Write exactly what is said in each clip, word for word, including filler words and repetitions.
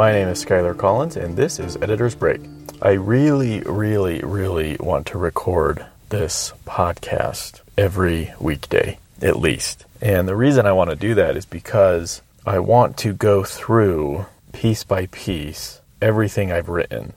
My name is Skylar Collins, and this is Editor's Break. I really, really, really want to record this podcast every weekday, at least. And the reason I want to do that is because I want to go through, piece by piece, everything I've written,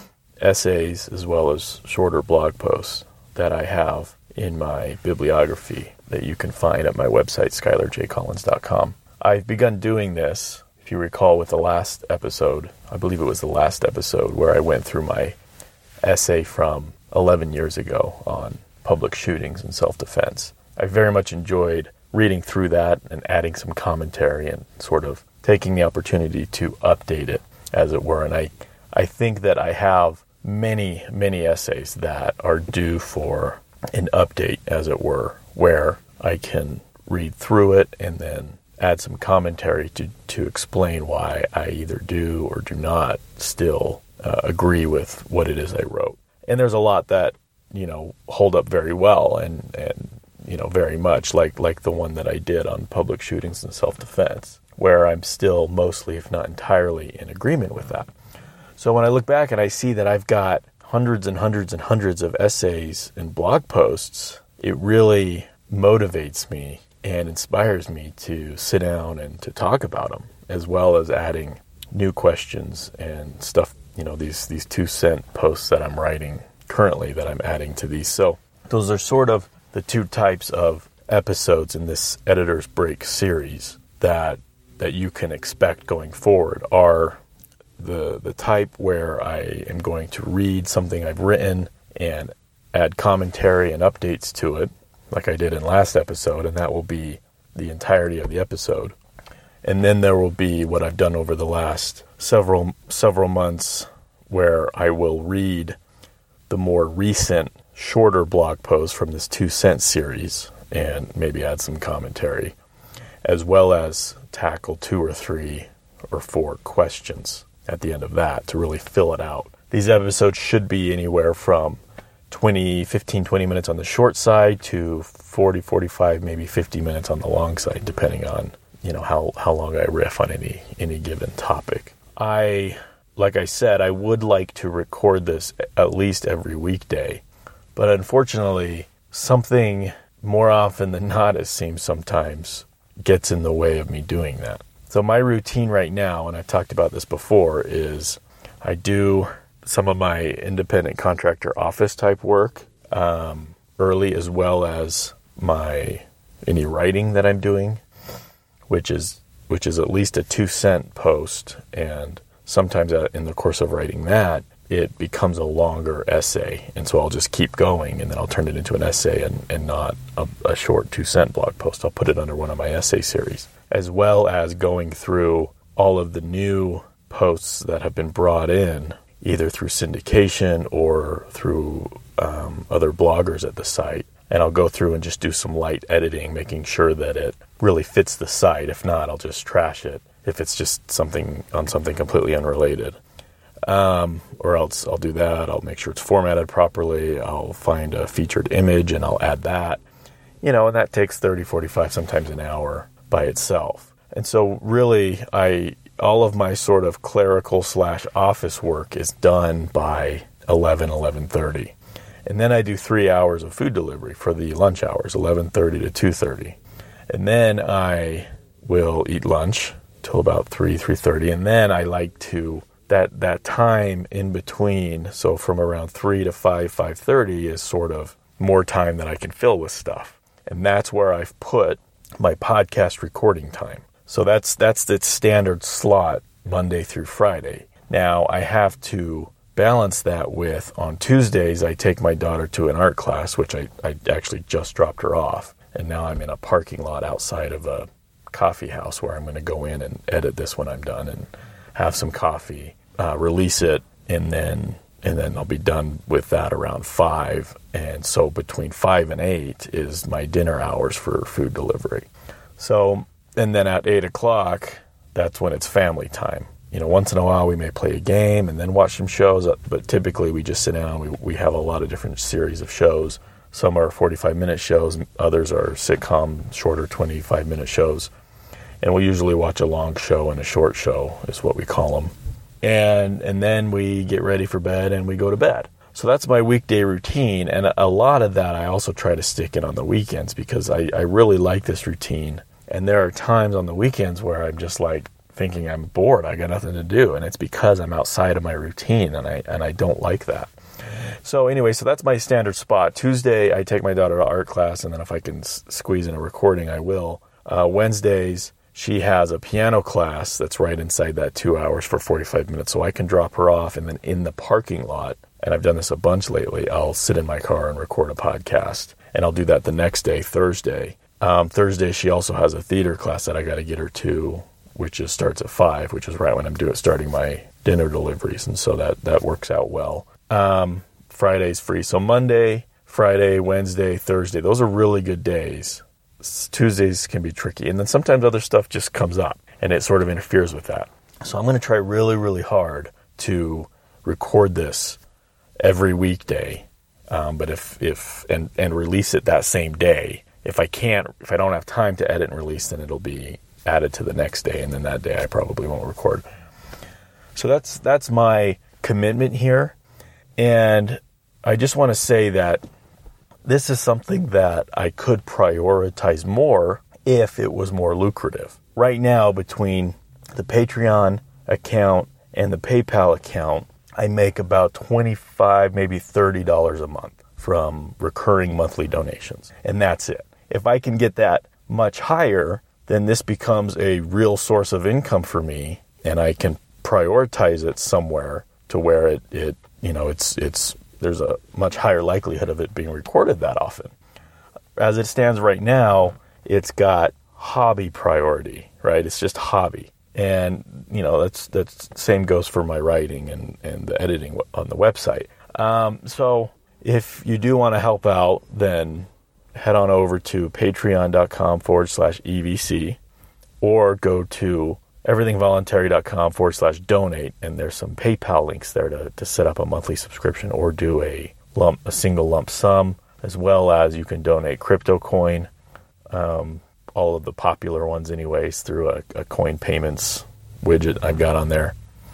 essays as well as shorter blog posts that I have in my bibliography that you can find at my website, skylar j collins dot com. I've begun doing this, if you recall, with the last episode. I believe it was the last episode where I went through my essay from eleven years ago on public shootings and self-defense. I very much enjoyed reading through that and adding some commentary and sort of taking the opportunity to update it, as it were. And I, I think that I have many, many essays that are due for an update, as it were, where I can read through it and then add some commentary to, to explain why I either do or do not still uh, agree with what it is I wrote. And there's a lot that, you know, hold up very well and, and you know, very much like, like the one that I did on public shootings and self-defense, where I'm still mostly, if not entirely, in agreement with that. So when I look back and I see that I've got hundreds and hundreds and hundreds of essays and blog posts, it really motivates me and inspires me to sit down and to talk about them, as well as adding new questions and stuff, you know, these, these two cent posts that I'm writing currently that I'm adding to these. So those are sort of the two types of episodes in this Editor's Break series that that you can expect going forward are the the type where I am going to read something I've written and add commentary and updates to it, like I did in last episode, and that will be the entirety of the episode. And then there will be what I've done over the last several several months, where I will read the more recent, shorter blog posts from this two cent series and maybe add some commentary, as well as tackle two or three or four questions at the end of that to really fill it out. These episodes should be anywhere from twenty, fifteen, twenty minutes on the short side to forty, forty-five, maybe fifty minutes on the long side, depending on, you know, how, how long I riff on any, any given topic. I, like I said, I would like to record this at least every weekday, but unfortunately, something more often than not, it seems sometimes, gets in the way of me doing that. So my routine right now, and I've talked about this before, is I do some of my independent contractor office type work um, early, as well as my any writing that I'm doing, which is which is at least a two cent post, and sometimes in the course of writing that, it becomes a longer essay, and so I'll just keep going, and then I'll turn it into an essay and, and not a, a short two cent blog post. I'll put it under one of my essay series, as well as going through all of the new posts that have been brought in, either through syndication or through um, other bloggers at the site. And I'll go through and just do some light editing, making sure that it really fits the site. If not, I'll just trash it if it's just something on something completely unrelated. Um, or else I'll do that. I'll make sure it's formatted properly. I'll find a featured image and I'll add that. You know, and that takes thirty, forty-five, sometimes an hour by itself. And so really, I all of my sort of clerical slash office work is done by eleven, eleven thirty. And then I do three hours of food delivery for the lunch hours, eleven thirty to two thirty. And then I will eat lunch till about three, three thirty. And then I like to, that that time in between, so from around three to five, five thirty is sort of more time that I can fill with stuff. And that's where I've put my podcast recording time. So that's that's the standard slot Monday through Friday. Now I have to balance that with, on Tuesdays, I take my daughter to an art class, which I, I actually just dropped her off. And now I'm in a parking lot outside of a coffee house where I'm going to go in and edit this when I'm done and have some coffee, uh, release it, and then and then I'll be done with that around five. And so between five and eight is my dinner hours for food delivery. So, and then at eight o'clock, that's when it's family time. You know, once in a while we may play a game and then watch some shows, but typically we just sit down. We we have a lot of different series of shows. Some are forty-five minute shows, others are sitcom, shorter twenty-five minute shows. And we usually watch a long show and a short show is what we call them. and and then we get ready for bed and we go to bed. So that's my weekday routine, and a lot of that I also try to stick in on the weekends because I, I really like this routine. And there are times on the weekends where I'm just like thinking I'm bored, I got nothing to do, and it's because I'm outside of my routine, and I and I don't like that. So anyway, so that's my standard spot. Tuesday, I take my daughter to art class, and then if I can s- squeeze in a recording, I will. Uh, Wednesdays, she has a piano class that's right inside that two hours for forty-five minutes, so I can drop her off, and then in the parking lot, and I've done this a bunch lately, I'll sit in my car and record a podcast, and I'll do that the next day, Thursday. Um, Thursday, she also has a theater class that I got to get her to, which is starts at five, which is right when I'm doing starting my dinner deliveries, and so that, that works out well. Um, Friday's free. So Monday, Friday, Wednesday, Thursday, those are really good days. Tuesdays can be tricky. And then sometimes other stuff just comes up and it sort of interferes with that. So I'm going to try really, really hard to record this every weekday. Um, but if, if, and, and release it that same day. If I can't, if I don't have time to edit and release, then it'll be added to the next day. And then that day I probably won't record. So that's, that's my commitment here. And I just want to say that this is something that I could prioritize more if it was more lucrative. Right now, between the Patreon account and the PayPal account, I make about twenty-five dollars, maybe thirty dollars a month from recurring monthly donations. And that's it. If I can get that much higher, then this becomes a real source of income for me, and I can prioritize it somewhere to where it, it you know, it's it's there's a much higher likelihood of it being recorded that often. As it stands right now, it's got hobby priority, right? It's just hobby. And, you know, that's that's same goes for my writing and, and the editing on the website. Um, so if you do want to help out, then head on over to patreon.com forward slash EVC or go to everythingvoluntary.com forward slash donate, and there's some PayPal links there to, to set up a monthly subscription or do a lump, a single lump sum, as well as you can donate crypto coin, um, all of the popular ones anyways, through a, a coin payments widget I've got on there.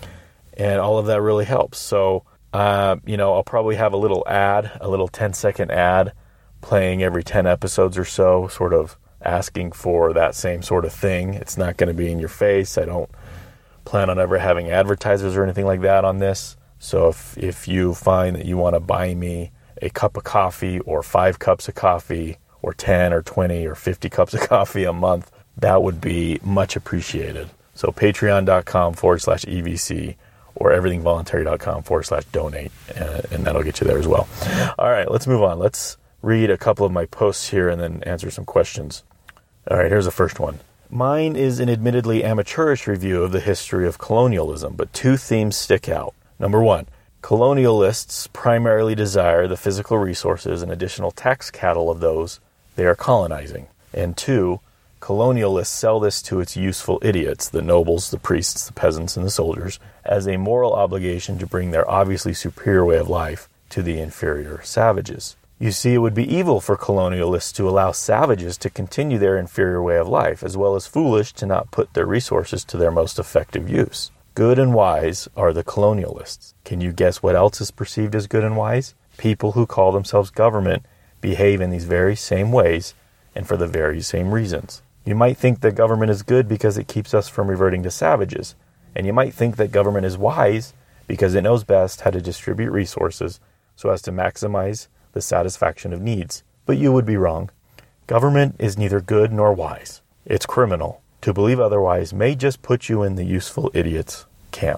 And all of that really helps. So, uh, you know, I'll probably have a little ad, a little ten second ad playing every ten episodes or so, sort of asking for that same sort of thing. It's not going to be in your face. I don't plan on ever having advertisers or anything like that on this. So if if you find that you want to buy me a cup of coffee or five cups of coffee or ten or twenty or fifty cups of coffee a month, that would be much appreciated. So patreon.com forward slash EVC or everythingvoluntary.com forward slash donate, and, and that'll get you there as well. All right, let's move on. Let's read a couple of my posts here and then answer some questions. All right, here's the first one. Mine is an admittedly amateurish review of the history of colonialism, but two themes stick out. Number one, colonialists primarily desire the physical resources and additional tax cattle of those they are colonizing. And two, colonialists sell this to its useful idiots, the nobles, the priests, the peasants, and the soldiers, as a moral obligation to bring their obviously superior way of life to the inferior savages. You see, it would be evil for colonialists to allow savages to continue their inferior way of life, as well as foolish to not put their resources to their most effective use. Good and wise are the colonialists. Can you guess what else is perceived as good and wise? People who call themselves government behave in these very same ways and for the very same reasons. You might think that government is good because it keeps us from reverting to savages, and you might think that government is wise because it knows best how to distribute resources so as to maximize the satisfaction of needs. But you would be wrong. Government is neither good nor wise. It's criminal. To believe otherwise may just put you in the useful idiots camp.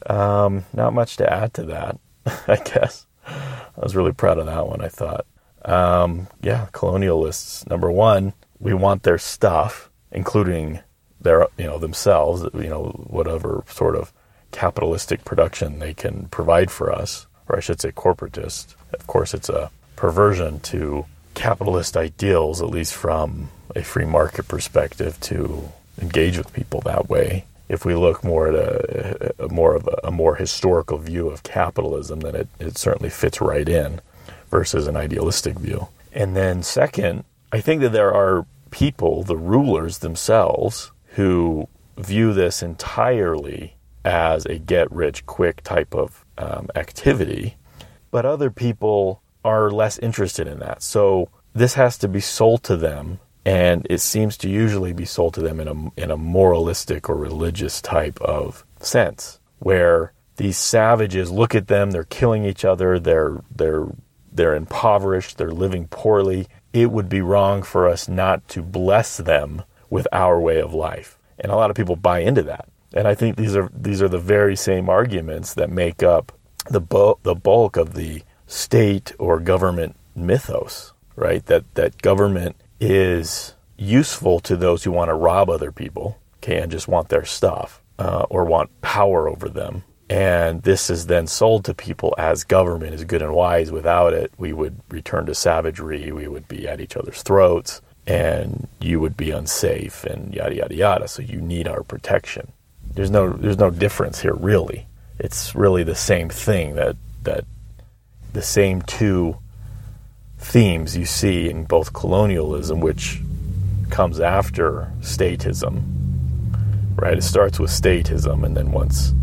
Um, not much to add to that, I guess. I was really proud of that one, I thought. Um, yeah, colonialists, number one, we want their stuff, including their, you know, themselves, you know, whatever sort of capitalistic production they can provide for us, or I should say corporatist. Of course, it's a perversion to capitalist ideals, at least from a free market perspective, to engage with people that way. If we look more at a, a more of a, a more historical view of capitalism, then it, it certainly fits right in versus an idealistic view. And then second, I think that there are people, the rulers themselves, who view this entirely as a get-rich-quick type of um, activity, but other people are less interested in that. So this has to be sold to them, and it seems to usually be sold to them in a, in a moralistic or religious type of sense, where these savages, look at them, they're killing each other, they're they're they're impoverished, they're living poorly. It would be wrong for us not to bless them with our way of life. And a lot of people buy into that. And I think these are these are the very same arguments that make up the bu- the bulk of the state or government mythos, right? That that government is useful to those who want to rob other people, okay, and just want their stuff, uh, or want power over them. And this is then sold to people as government is good and wise. Without it, we would return to savagery, we would be at each other's throats, and you would be unsafe, and yada, yada, yada. So you need our protection. There's no there's no difference here, really. It's really the same thing, that that the same two themes you see in both colonialism, which comes after statism, right? It starts with statism, and then once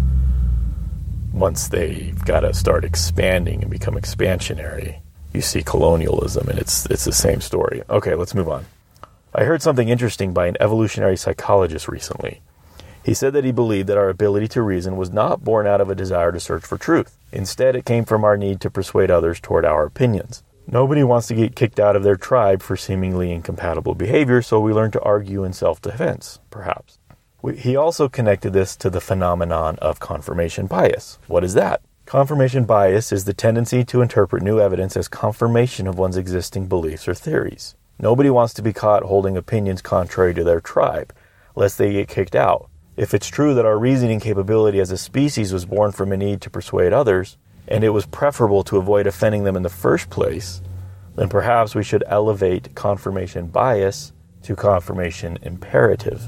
once they've got to start expanding and become expansionary, you see colonialism, and it's it's the same story. Okay, let's move on. I heard something interesting by an evolutionary psychologist recently. He said that he believed that our ability to reason was not born out of a desire to search for truth. Instead, it came from our need to persuade others toward our opinions. Nobody wants to get kicked out of their tribe for seemingly incompatible behavior, so we learn to argue in self-defense, perhaps. We, he also connected this to the phenomenon of confirmation bias. What is that? Confirmation bias is the tendency to interpret new evidence as confirmation of one's existing beliefs or theories. Nobody wants to be caught holding opinions contrary to their tribe, lest they get kicked out. If it's true that our reasoning capability as a species was born from a need to persuade others, and it was preferable to avoid offending them in the first place, then perhaps we should elevate confirmation bias to confirmation imperative.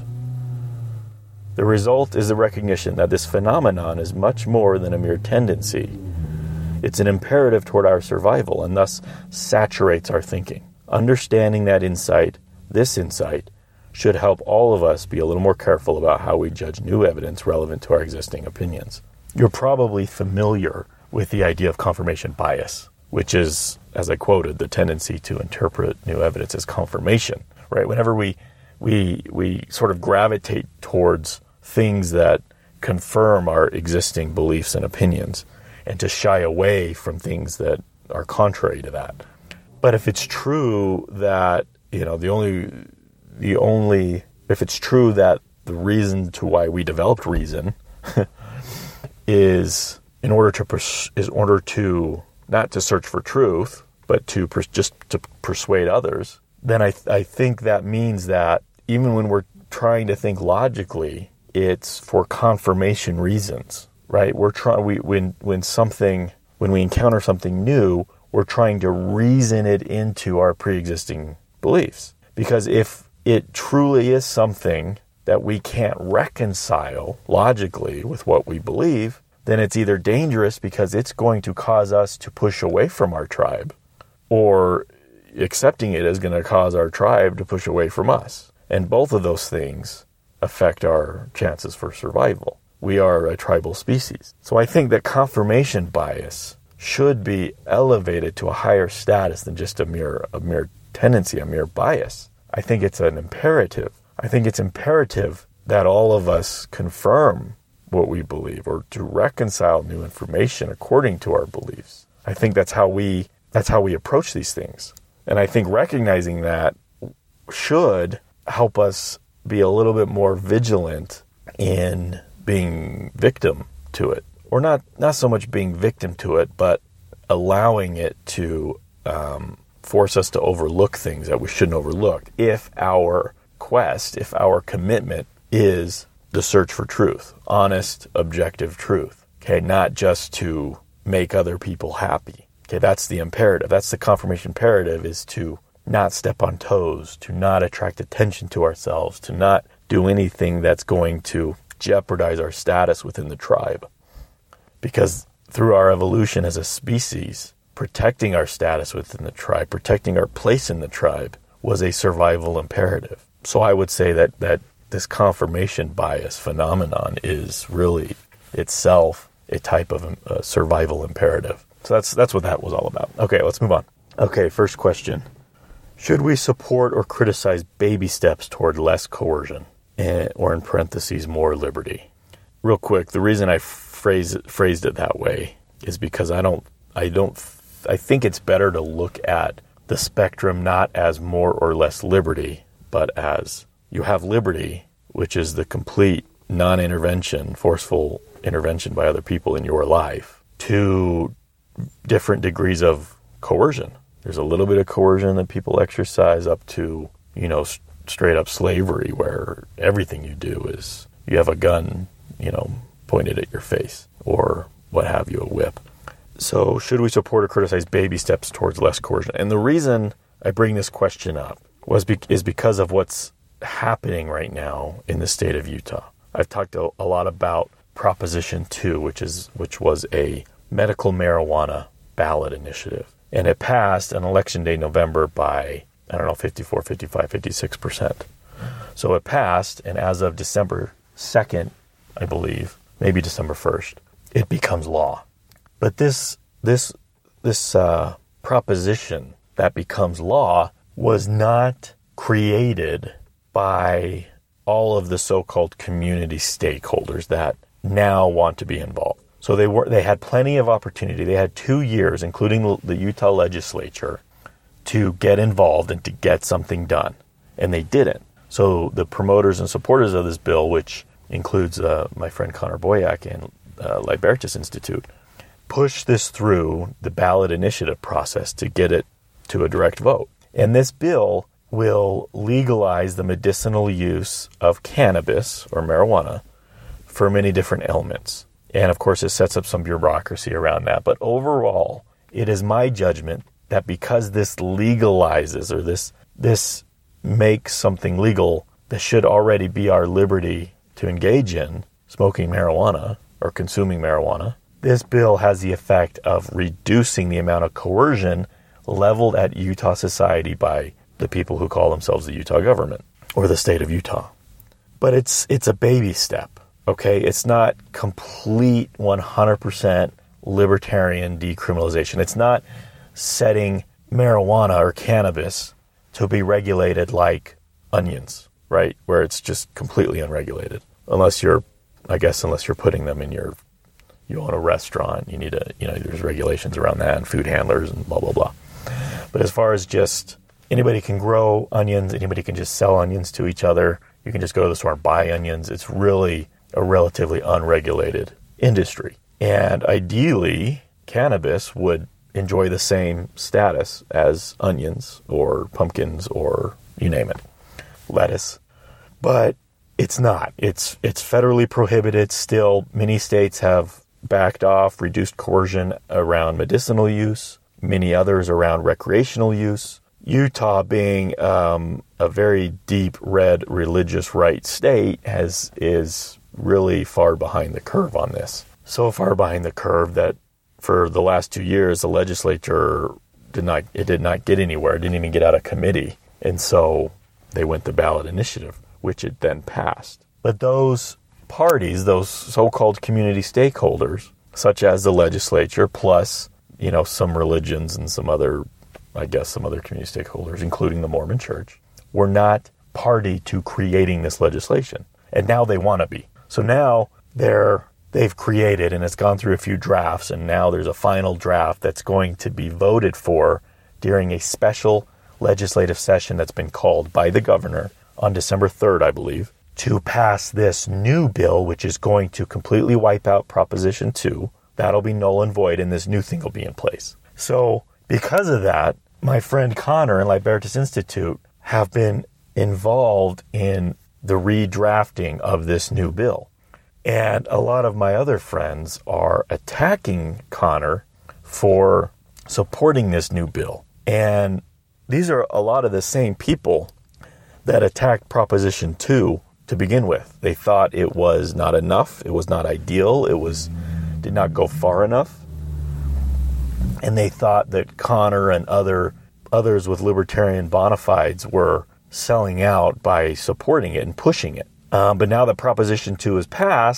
The result is the recognition that this phenomenon is much more than a mere tendency. It's an imperative toward our survival, and thus saturates our thinking. Understanding that insight, this insight, should help all of us be a little more careful about how we judge new evidence relevant to our existing opinions. You're probably familiar with the idea of confirmation bias, which is, as I quoted, the tendency to interpret new evidence as confirmation, right? Whenever we we we sort of gravitate towards things that confirm our existing beliefs and opinions, and to shy away from things that are contrary to that. But if it's true that, you know, the only the only if it's true that the reason to why we developed reason is in order to pers- is in order to not to search for truth, but to pers- just to persuade others, then I th- I think that means that even when we're trying to think logically, it's for confirmation reasons, right? We're trying we when when something when we encounter something new, we're trying to reason it into our pre-existing beliefs. Because if it truly is something that we can't reconcile logically with what we believe, then it's either dangerous because it's going to cause us to push away from our tribe, or accepting it is going to cause our tribe to push away from us. And both of those things affect our chances for survival. We are a tribal species. So I think that confirmation bias should be elevated to a higher status than just a mere a mere tendency, a mere bias. I think it's an imperative. I think it's imperative that all of us confirm what we believe, or to reconcile new information according to our beliefs. I think that's how we that's how we approach these things. And I think recognizing that should help us be a little bit more vigilant in being victim to it. Or not, not so much being victim to it, but allowing it to um, force us to overlook things that we shouldn't overlook. If our quest, if our commitment is the search for truth, honest, objective truth, okay, not just to make other people happy. Okay, that's the imperative. That's the confirmation imperative, is to not step on toes, to not attract attention to ourselves, to not do anything that's going to jeopardize our status within the tribe. Because through our evolution as a species, protecting our status within the tribe, protecting our place in the tribe, was a survival imperative. So I would say that, that this confirmation bias phenomenon is really itself a type of uh, survival imperative. So that's that's what that was all about. Okay, let's move on. Okay, first question. Should we support or criticize baby steps toward less coercion, and, or in parentheses, more liberty? Real quick, the reason I phrase it, phrased it that way is because I don't, I don't, I think it's better to look at the spectrum not as more or less liberty, but as you have liberty, which is the complete non-intervention, forceful intervention by other people in your life, to different degrees of coercion. There's a little bit of coercion that people exercise up to, you know, s- straight up slavery, where everything you do is you have a gun, you know, pointed at your face, or what have you, a whip. So should we support or criticize baby steps towards less coercion? And the reason I bring this question up was be- is because of what's happening right now in the state of Utah. I've talked a, a lot about Proposition two, which is which was a medical marijuana ballot initiative. And it passed on election day November by, I don't know, fifty-four, fifty-five, fifty-six percent. So it passed, and as of December second, I believe, maybe December first, it becomes law. But this this this uh, proposition that becomes law was not created by all of the so-called community stakeholders that now want to be involved. So they were they had plenty of opportunity. They had two years, including the Utah legislature, to get involved and to get something done. And they didn't. So the promoters and supporters of this bill, which includes uh, my friend Connor Boyack and uh, Libertas Institute, pushed this through the ballot initiative process to get it to a direct vote. And this bill will legalize the medicinal use of cannabis or marijuana for many different ailments. And of course, it sets up some bureaucracy around that. But overall, it is my judgment that because this legalizes, or this this makes something legal that should already be our liberty to engage in, smoking marijuana or consuming marijuana, this bill has the effect of reducing the amount of coercion leveled at Utah society by the people who call themselves the Utah government or the state of Utah. But it's it's a baby step. Okay, it's not complete one hundred percent libertarian decriminalization. It's not setting marijuana or cannabis to be regulated like onions, right? Where it's just completely unregulated. Unless you're, I guess, unless you're putting them in your, you own a restaurant, you need a, you know, there's regulations around that and food handlers and blah, blah, blah. But as far as just anybody can grow onions, anybody can just sell onions to each other. You can just go to the store and buy onions. It's really a relatively unregulated industry. And ideally, cannabis would enjoy the same status as onions or pumpkins or you name it, lettuce. But it's not. It's it's federally prohibited still. Many states have backed off, reduced coercion around medicinal use, many others around recreational use. Utah, being um, a very deep red religious right state, has is really far behind the curve on this. So far behind the curve that for the last two years, the legislature did not, it did not get anywhere. It didn't even get out of committee. And so they went to ballot initiative, which it then passed. But those parties, those so-called community stakeholders, such as the legislature, plus, you know, some religions and some other, I guess, some other community stakeholders, including the Mormon Church, were not party to creating this legislation. And now they want to be. So now they're, they've created, and it's gone through a few drafts, and now there's a final draft that's going to be voted for during a special legislative session that's been called by the governor on December third, I believe, to pass this new bill, which is going to completely wipe out Proposition two. That'll be null and void, and this new thing will be in place. So because of that, my friend Connor and Libertas Institute have been involved in the redrafting of this new bill. And a lot of my other friends are attacking Connor for supporting this new bill. And these are a lot of the same people that attacked Proposition two to begin with. They thought it was not enough, it was not ideal, it was did not go far enough. And they thought that Connor and other others with libertarian bona fides were selling out by supporting it and pushing it. Um, but now that Proposition two is passed,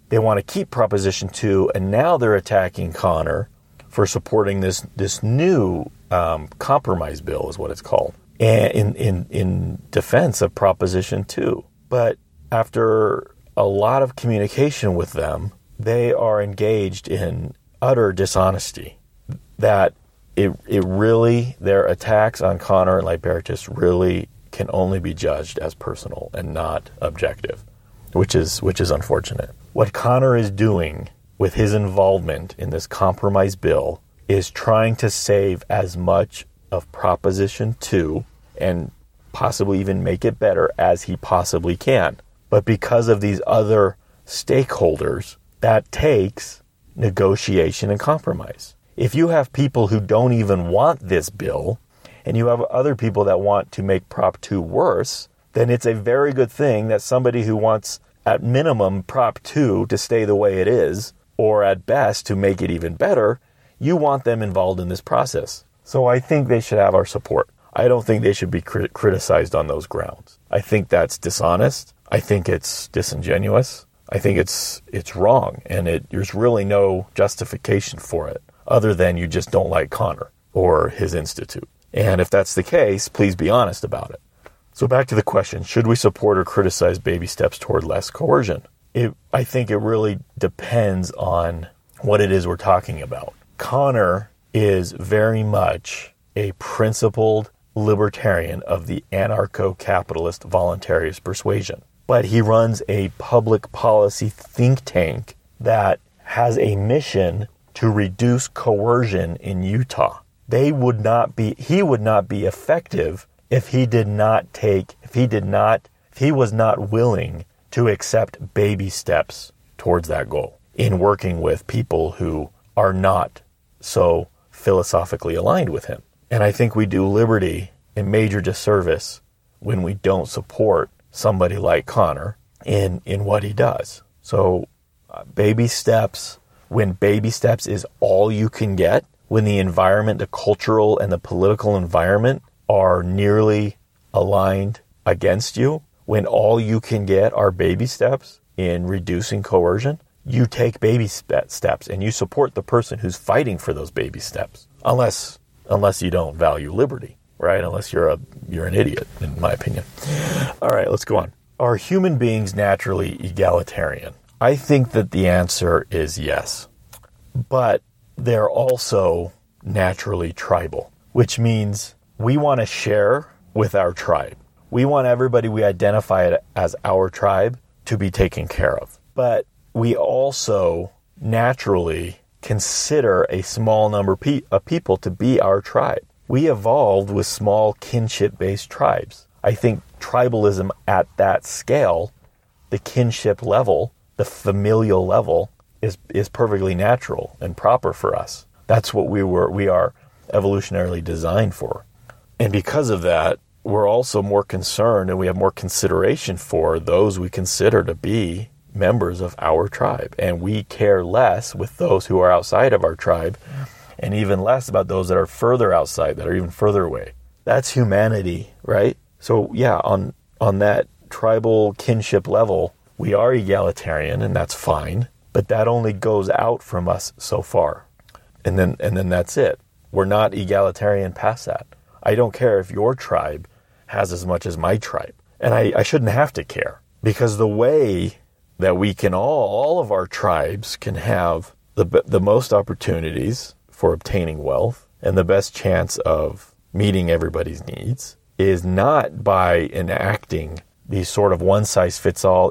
they want to keep Proposition two, and now they're attacking Connor for supporting this this new um, compromise bill, is what it's called, and in, in, in defense of Proposition two. But after a lot of communication with them, they are engaged in utter dishonesty. That it it really, their attacks on Connor and Lightbearer really can only be judged as personal and not objective, which is which is unfortunate. What Connor is doing with his involvement in this compromise bill is trying to save as much of Proposition two and possibly even make it better as he possibly can. But because of these other stakeholders, that takes negotiation and compromise. If you have people who don't even want this bill, and you have other people that want to make Prop two worse, then it's a very good thing that somebody who wants, at minimum, Prop two to stay the way it is, or at best to make it even better, you want them involved in this process. So I think they should have our support. I don't think they should be crit- criticized on those grounds. I think that's dishonest. I think it's disingenuous. I think it's it's wrong, and it, there's really no justification for it, other than you just don't like Connor or his institute. And if that's the case, please be honest about it. So back to the question, should we support or criticize baby steps toward less coercion? It, I think it really depends on what it is we're talking about. Connor is very much a principled libertarian of the anarcho-capitalist voluntarist persuasion. But he runs a public policy think tank that has a mission to reduce coercion in Utah. They would not be, he would not be effective if he did not take, if he did not, if he was not willing to accept baby steps towards that goal in working with people who are not so philosophically aligned with him. And I think we do liberty a major disservice when we don't support somebody like Connor in, in what he does. So uh, baby steps, when baby steps is all you can get, when the environment, the cultural and the political environment are nearly aligned against you, when all you can get are baby steps in reducing coercion, you take baby steps and you support the person who's fighting for those baby steps. Unless unless you don't value liberty, right? Unless you're a you're an idiot, in my opinion. All right, let's go on. Are human beings naturally egalitarian? I think that the answer is yes. But they're also naturally tribal, which means we want to share with our tribe. We want everybody we identify as our tribe to be taken care of. But we also naturally consider a small number of people to be our tribe. We evolved with small kinship-based tribes. I think tribalism at that scale, the kinship level, the familial level, is is perfectly natural and proper for us. That's what we were we are evolutionarily designed for. And because of that, we're also more concerned and we have more consideration for those we consider to be members of our tribe. And we care less with those who are outside of our tribe, and even less about those that are further outside, that are even further away. That's humanity, right? So yeah, on on that tribal kinship level, we are egalitarian, and that's fine. But that only goes out from us so far. And then and then that's it. We're not egalitarian past that. I don't care if your tribe has as much as my tribe. And I, I shouldn't have to care. Because the way that we can all, all of our tribes can have the the most opportunities for obtaining wealth and the best chance of meeting everybody's needs is not by enacting these sort of one-size-fits-all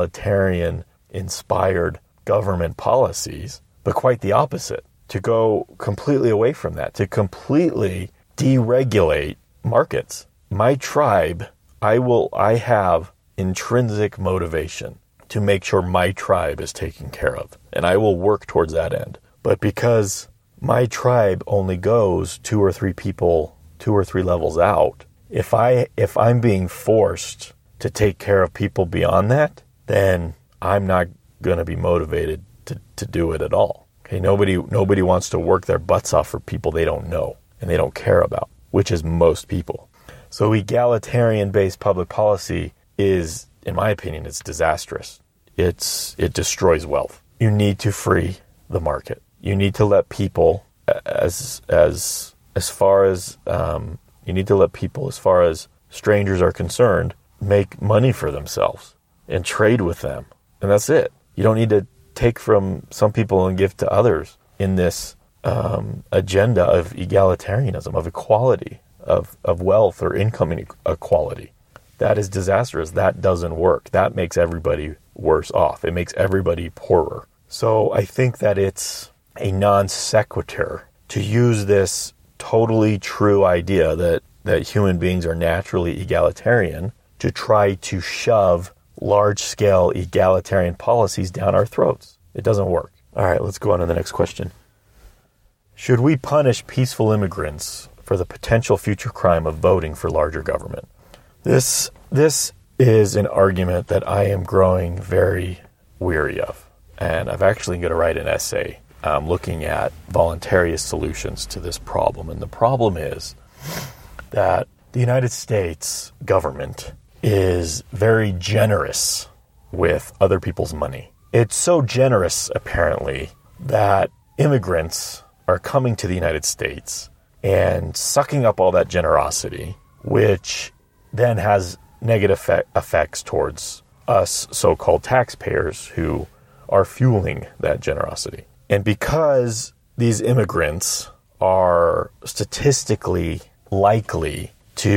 egalitarian-inspired government policies, but quite the opposite. To go completely away from that, to completely deregulate markets. My tribe, I will, I have intrinsic motivation to make sure my tribe is taken care of, and I will work towards that end. But because my tribe only goes two or three people, two or three levels out, if I if I'm being forced to take care of people beyond that, then I'm not going to be motivated to, to do it at all. Okay, nobody nobody wants to work their butts off for people they don't know and they don't care about, which is most people. So egalitarian-based public policy is, in my opinion, it's disastrous. it's it destroys wealth. You need to free the market. You need to let people, as as as far as um, you need to let people, as far as strangers are concerned, make money for themselves and trade with them, and that's it. You don't need to take from some people and give to others in this um, agenda of egalitarianism, of equality, of of wealth or income equality. That is disastrous. That doesn't work. That makes everybody worse off. It makes everybody poorer. So I think that it's a non sequitur to use this totally true idea that, that human beings are naturally egalitarian to try to shove large-scale egalitarian policies down our throats. It doesn't work. All right, let's go on to the next question. Should we punish peaceful immigrants for the potential future crime of voting for larger government? This this is an argument that I am growing very weary of. And I've actually going to write an essay um, looking at voluntarist solutions to this problem. And the problem is that the United States government is very generous with other people's money. It's so generous, apparently, that immigrants are coming to the United States and sucking up all that generosity, which then has negative fe- effects towards us so-called taxpayers who are fueling that generosity. And because these immigrants are statistically likely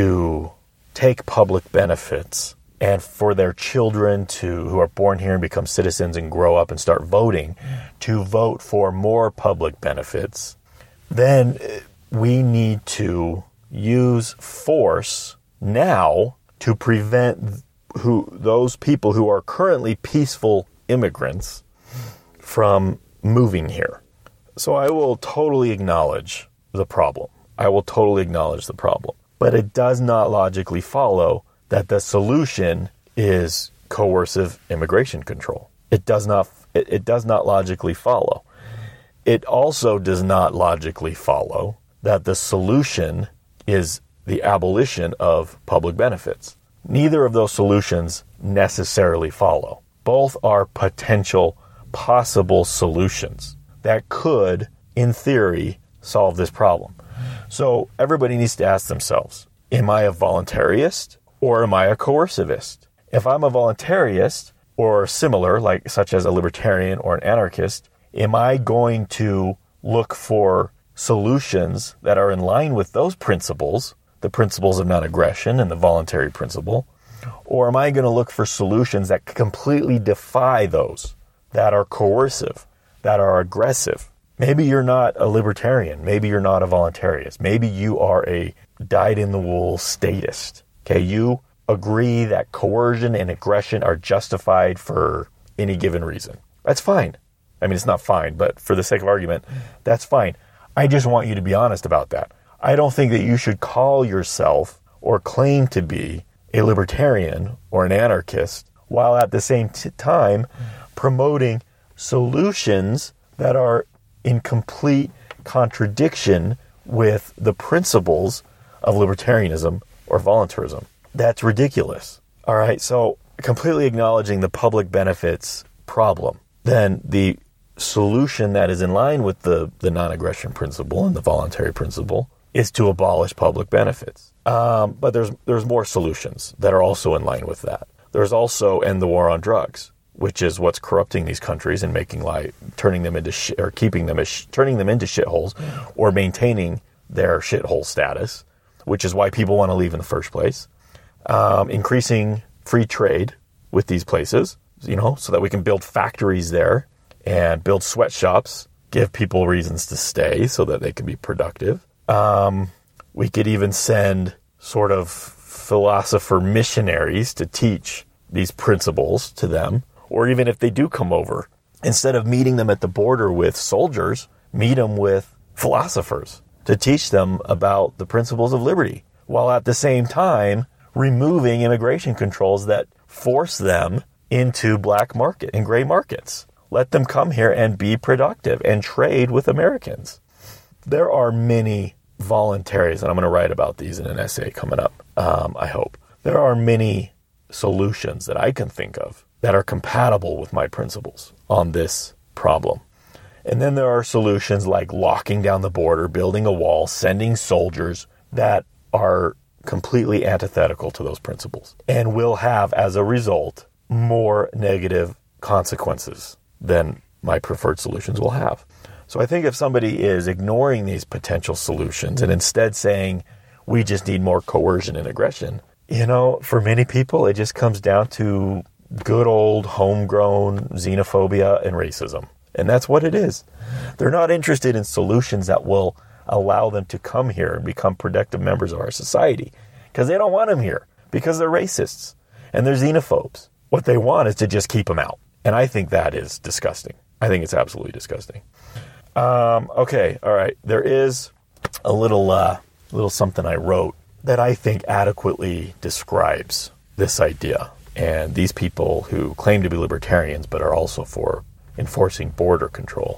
to take public benefits and for their children to who are born here and become citizens and grow up and start voting to vote for more public benefits, then we need to use force now to prevent who those people who are currently peaceful immigrants from moving here. So I will totally acknowledge the problem. I will totally acknowledge the problem. But it does not logically follow that the solution is coercive immigration control. It does not it, it does not logically follow. It also does not logically follow that the solution is the abolition of public benefits. Neither of those solutions necessarily follow. Both are potential, possible solutions that could, in theory, solve this problem. So everybody needs to ask themselves, am I a voluntarist or am I a coercivist? If I'm a voluntarist or similar, like such as a libertarian or an anarchist, am I going to look for solutions that are in line with those principles, the principles of non-aggression and the voluntary principle? Or am I going to look for solutions that completely defy those, that are coercive, that are aggressive? Maybe you're not a libertarian. Maybe you're not a voluntarist. Maybe you are a dyed-in-the-wool statist. Okay, you agree that coercion and aggression are justified for any given reason. That's fine. I mean, it's not fine, but for the sake of argument, that's fine. I just want you to be honest about that. I don't think that you should call yourself or claim to be a libertarian or an anarchist while at the same t- time promoting solutions that are in complete contradiction with the principles of libertarianism or voluntarism. That's ridiculous. All right, so completely acknowledging the public benefits problem, then the solution that is in line with the, the non-aggression principle and the voluntary principle is to abolish public benefits. Um, but there's there's more solutions that are also in line with that. There's also end the war on drugs, which is what's corrupting these countries and making life, turning them into sh- or keeping them as sh- turning them into shitholes, or maintaining their shithole status, which is why people want to leave in the first place. Um, increasing free trade with these places, you know, so that we can build factories there and build sweatshops, give people reasons to stay so that they can be productive. Um, we could even send sort of philosopher missionaries to teach these principles to them. Or even if they do come over, instead of meeting them at the border with soldiers, meet them with philosophers to teach them about the principles of liberty, while at the same time removing immigration controls that force them into black market and gray markets. Let them come here and be productive and trade with Americans. There are many voluntaries, and I'm going to write about these in an essay coming up, um, I hope. There are many solutions that I can think of that are compatible with my principles on this problem. And then there are solutions like locking down the border, building a wall, sending soldiers that are completely antithetical to those principles and will have, as a result, more negative consequences than my preferred solutions will have. So I think if somebody is ignoring these potential solutions and instead saying, we just need more coercion and aggression, you know, for many people, it just comes down to good old homegrown xenophobia and racism. And that's what it is. They're not interested in solutions that will allow them to come here and become productive members of our society, because they don't want them here, because they're racists and they're xenophobes. What they want is to just keep them out. And I think that is disgusting. I think it's absolutely disgusting. Um, okay, all right. There is a little, uh, little something I wrote that I think adequately describes this idea. And these people who claim to be libertarians but are also for enforcing border control,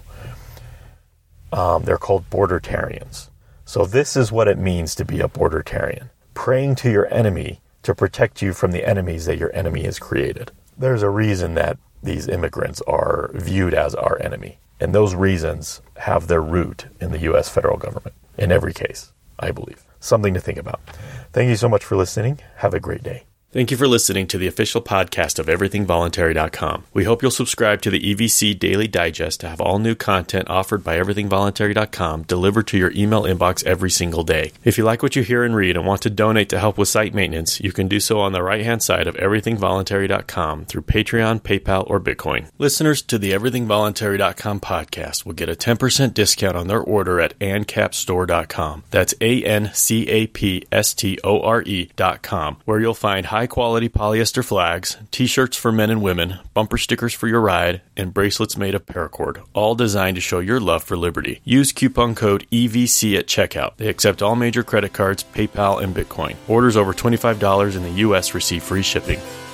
um, they're called bordertarians. So this is what it means to be a bordertarian: praying to your enemy to protect you from the enemies that your enemy has created. There's a reason that these immigrants are viewed as our enemy. And those reasons have their root in the U S federal government, in every case, I believe. Something to think about. Thank you so much for listening. Have a great day. Thank you for listening to the official podcast of everything voluntary dot com. We hope you'll subscribe to the E V C Daily Digest to have all new content offered by everything voluntary dot com delivered to your email inbox every single day. If you like what you hear and read and want to donate to help with site maintenance, you can do so on the right-hand side of everything voluntary dot com through Patreon, PayPal, or Bitcoin. Listeners to the everything voluntary dot com podcast will get a ten percent discount on their order at ancap store dot com. That's A N C A P S T O R E dot com, where you'll find high high-quality polyester flags, t-shirts for men and women, bumper stickers for your ride, and bracelets made of paracord, all designed to show your love for liberty. Use coupon code E V C at checkout. They accept all major credit cards, PayPal, and Bitcoin. Orders over twenty-five dollars in the U S receive free shipping.